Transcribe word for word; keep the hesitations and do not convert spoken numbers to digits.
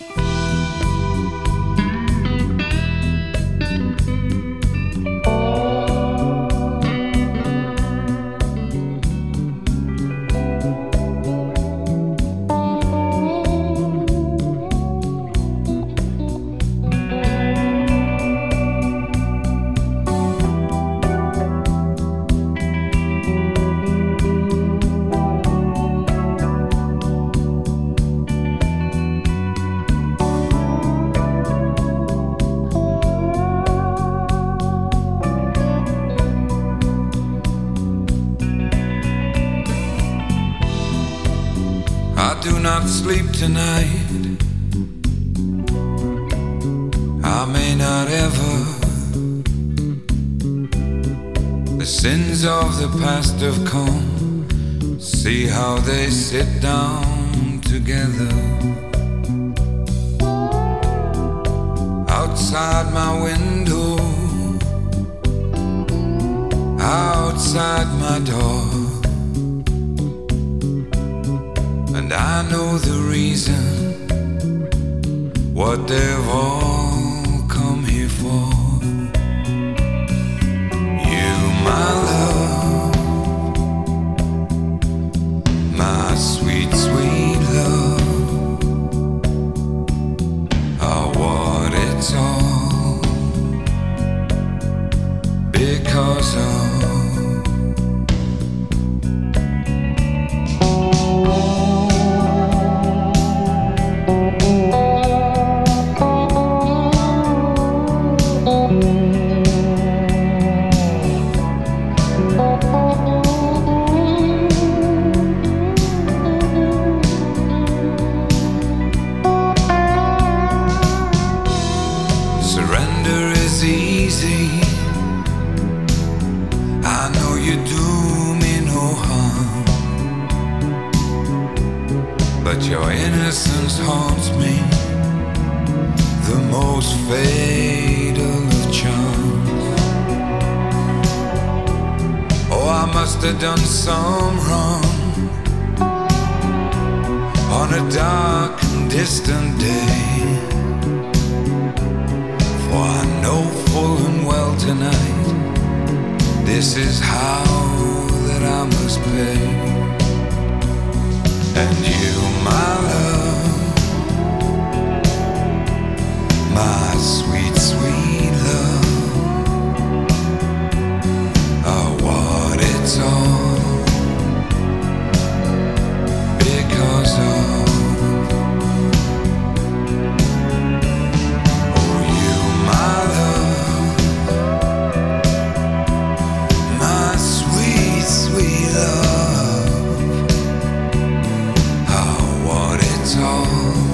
I do not sleep tonight. I may not ever. The sins of the past have come. See how they sit down together. Outside my window, outside my door. And I know the reason, what they've all come here for. You, my love, my sweet, sweet love, are what it's all because of. Surrender is easy. I know you do me no harm, but your innocence haunts me, the most fatal of charms. Oh, I must have done some wrong on a dark and distant day. For I know full and well tonight, this is how that I must pay. And you, my love, my sweet, sweet love, are what it's all because of. It's all